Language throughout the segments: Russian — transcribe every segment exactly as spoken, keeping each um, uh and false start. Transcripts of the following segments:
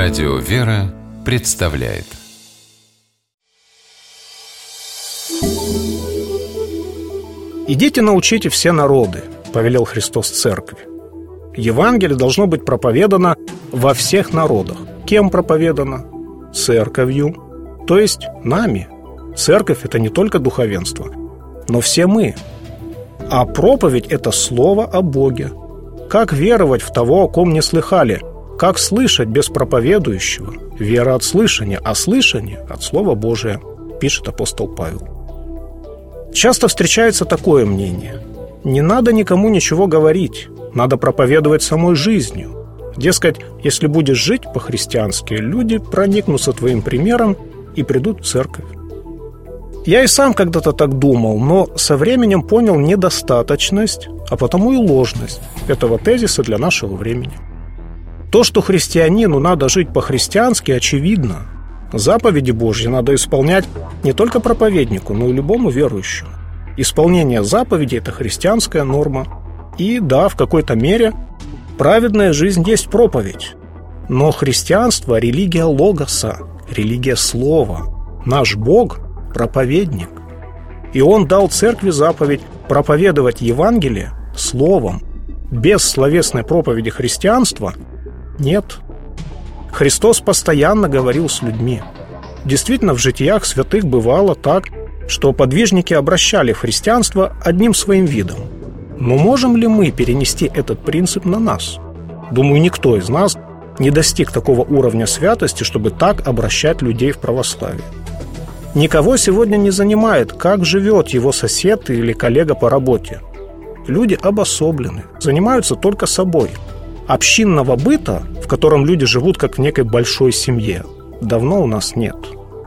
Радио «Вера» представляет. «Идите, научите все народы», — повелел Христос церкви. Евангелие должно быть проповедано во всех народах. Кем проповедано? Церковью, то есть нами. Церковь — это не только духовенство, но все мы. А проповедь — это слово о Боге. Как веровать в того, о ком не слыхали? Как слышать без проповедующего? Вера от слышания, а слышание от Слова Божия, пишет апостол Павел. Часто встречается такое мнение: не надо никому ничего говорить, надо проповедовать самой жизнью. Дескать, если будешь жить по-христиански, люди проникнутся твоим примером и придут в церковь. Я и сам когда-то так думал, но со временем понял недостаточность, а потому и ложность этого тезиса для нашего времени. То, что христианину надо жить по-христиански, очевидно. Заповеди Божьи надо исполнять не только проповеднику, но и любому верующему. Исполнение заповедей – это христианская норма. И да, в какой-то мере праведная жизнь есть проповедь. Но христианство – религия логоса, религия слова. Наш Бог – проповедник. И Он дал церкви заповедь проповедовать Евангелие словом. Без словесной проповеди христианства нет. Христос постоянно говорил с людьми. Действительно, в житиях святых бывало так, что подвижники обращали в христианство одним своим видом. Но можем ли мы перенести этот принцип на нас? Думаю, никто из нас не достиг такого уровня святости, чтобы так обращать людей в православие. Никого сегодня не занимает, как живет его сосед или коллега по работе. Люди обособлены, занимаются только собой. Общинного быта, в котором люди живут как в некой большой семье, давно у нас нет.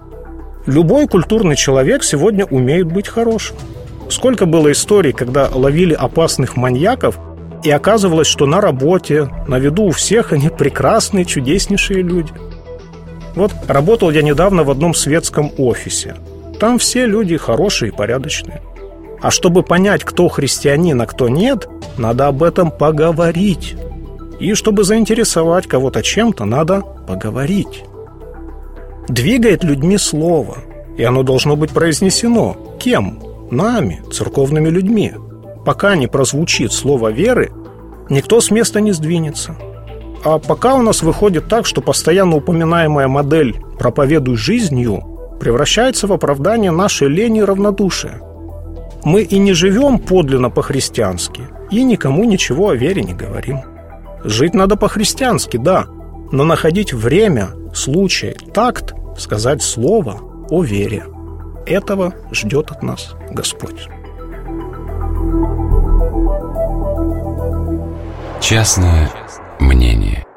Любой культурный человек сегодня умеет быть хорошим. Сколько было историй, когда ловили опасных маньяков, и оказывалось, что на работе, на виду у всех они прекрасные, чудеснейшие люди. Вот работал я недавно в одном светском офисе. Там все люди хорошие и порядочные. А чтобы понять, кто христианин, а кто нет, надо об этом поговорить. И чтобы заинтересовать кого-то чем-то, надо поговорить. Двигает людьми слово, и оно должно быть произнесено. Кем? Нами, церковными людьми. Пока не прозвучит слово веры, никто с места не сдвинется. А пока у нас выходит так, что постоянно упоминаемая модель «проповедуй жизнью» превращается в оправдание нашей лени и равнодушия. Мы и не живем подлинно по-христиански, и никому ничего о вере не говорим. Жить надо по-христиански, да, но находить время, случай, такт сказать слово о вере. Этого ждет от нас Господь. Частное мнение.